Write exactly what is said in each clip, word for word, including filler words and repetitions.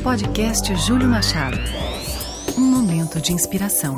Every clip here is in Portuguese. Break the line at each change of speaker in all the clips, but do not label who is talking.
Podcast Júlio Machado. Um momento de inspiração.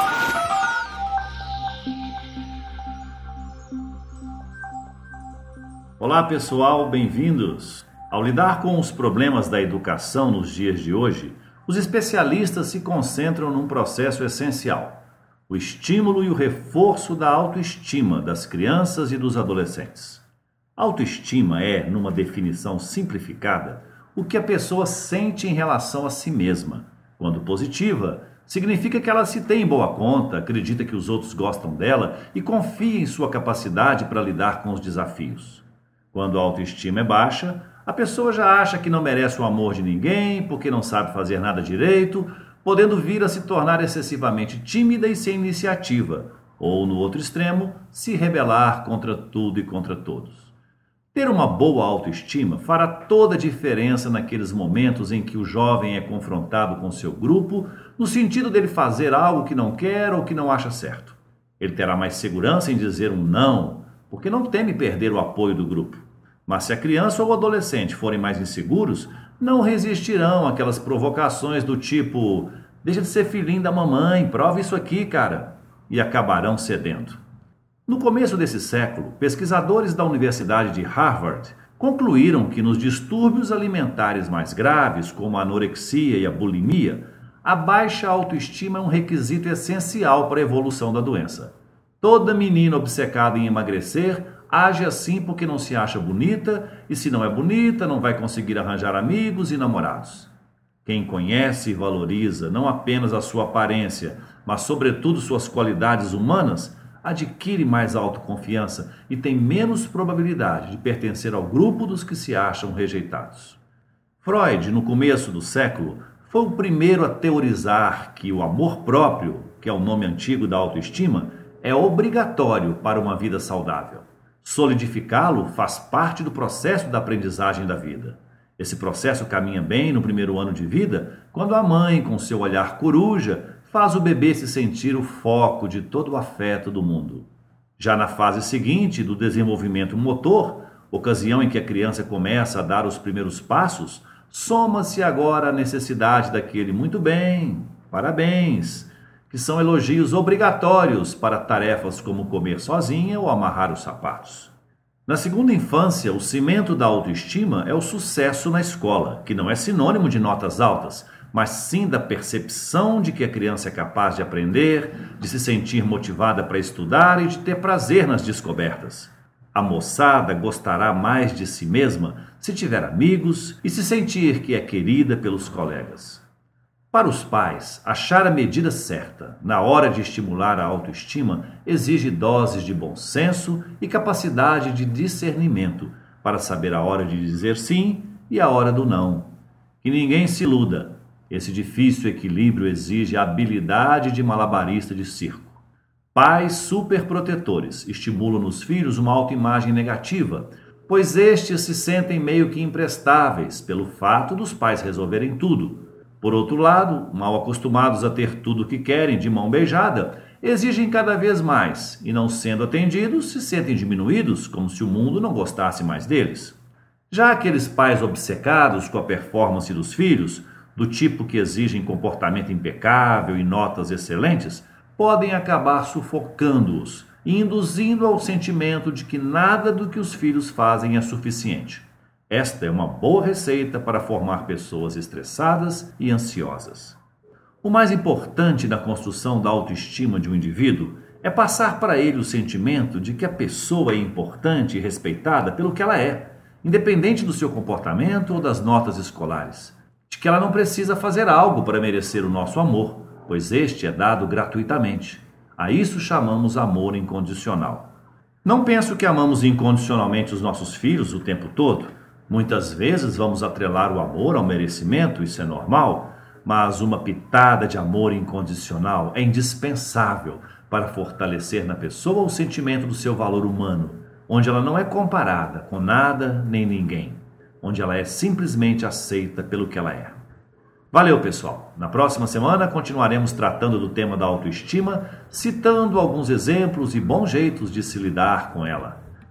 Olá pessoal, bem-vindos! Ao lidar com os problemas da educação nos dias de hoje, os especialistas se concentram num processo essencial: o estímulo e o reforço da autoestima das crianças e dos adolescentes. Autoestima é, numa definição simplificada, o que a pessoa sente em relação a si mesma. Quando positiva, significa que ela se tem em boa conta, acredita que os outros gostam dela e confia em sua capacidade para lidar com os desafios. Quando a autoestima é baixa, a pessoa já acha que não merece o amor de ninguém porque não sabe fazer nada direito, podendo vir a se tornar excessivamente tímida e sem iniciativa, ou, no outro extremo, se rebelar contra tudo e contra todos. Ter uma boa autoestima fará toda a diferença naqueles momentos em que o jovem é confrontado com seu grupo, no sentido dele fazer algo que não quer ou que não acha certo. Ele terá mais segurança em dizer um não, porque não teme perder o apoio do grupo. Mas se a criança ou o adolescente forem mais inseguros, não resistirão àquelas provocações do tipo: deixa de ser filhinho da mamãe, prova isso aqui, cara, e acabarão cedendo. No começo desse século, pesquisadores da Universidade de Harvard concluíram que nos distúrbios alimentares mais graves, como a anorexia e a bulimia, a baixa autoestima é um requisito essencial para a evolução da doença. Toda menina obcecada em emagrecer age assim porque não se acha bonita, e se não é bonita, não vai conseguir arranjar amigos e namorados. Quem conhece e valoriza não apenas a sua aparência, mas sobretudo suas qualidades humanas, adquire mais autoconfiança e tem menos probabilidade de pertencer ao grupo dos que se acham rejeitados. Freud, no começo do século, foi o primeiro a teorizar que o amor próprio, que é o nome antigo da autoestima, é obrigatório para uma vida saudável. Solidificá-lo faz parte do processo da aprendizagem da vida. Esse processo caminha bem no primeiro ano de vida, quando a mãe, com seu olhar coruja, faz o bebê se sentir o foco de todo o afeto do mundo. Já na fase seguinte, do desenvolvimento motor, ocasião em que a criança começa a dar os primeiros passos, soma-se agora a necessidade daquele muito bem, parabéns, que são elogios obrigatórios para tarefas como comer sozinha ou amarrar os sapatos. Na segunda infância, o cimento da autoestima é o sucesso na escola, que não é sinônimo de notas altas, mas sim da percepção de que a criança é capaz de aprender, de se sentir motivada para estudar e de ter prazer nas descobertas. A moçada gostará mais de si mesma se tiver amigos e se sentir que é querida pelos colegas. Para os pais, achar a medida certa na hora de estimular a autoestima exige doses de bom senso e capacidade de discernimento para saber a hora de dizer sim e a hora do não. Que ninguém se iluda. Esse difícil equilíbrio exige a habilidade de malabarista de circo. Pais superprotetores estimulam nos filhos uma autoimagem negativa, pois estes se sentem meio que imprestáveis pelo fato dos pais resolverem tudo. Por outro lado, mal acostumados a ter tudo o que querem de mão beijada, exigem cada vez mais e, não sendo atendidos, se sentem diminuídos, como se o mundo não gostasse mais deles. Já aqueles pais obcecados com a performance dos filhos, do tipo que exigem comportamento impecável e notas excelentes, podem acabar sufocando-os e induzindo ao sentimento de que nada do que os filhos fazem é suficiente. Esta é uma boa receita para formar pessoas estressadas e ansiosas. O mais importante na construção da autoestima de um indivíduo é passar para ele o sentimento de que a pessoa é importante e respeitada pelo que ela é, independente do seu comportamento ou das notas escolares. De que ela não precisa fazer algo para merecer o nosso amor, pois este é dado gratuitamente. A isso chamamos amor incondicional. Não penso que amamos incondicionalmente os nossos filhos o tempo todo. Muitas vezes vamos atrelar o amor ao merecimento, isso é normal, mas uma pitada de amor incondicional é indispensável para fortalecer na pessoa o sentimento do seu valor humano, onde ela não é comparada com nada nem ninguém, onde ela é simplesmente aceita pelo que ela é. Valeu, pessoal! Na próxima semana continuaremos tratando do tema da autoestima, citando alguns exemplos e bons jeitos de se lidar com ela.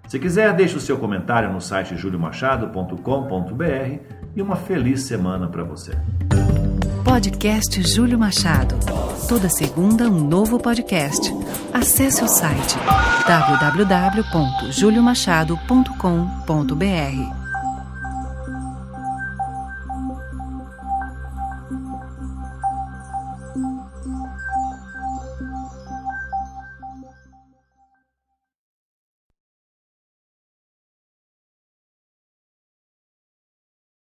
Se quiser, deixe o seu comentário no site julio machado ponto com ponto br e uma feliz semana para você.
Podcast Júlio Machado. Toda segunda um novo podcast. Acesse o site w w w ponto julio machado ponto com ponto br.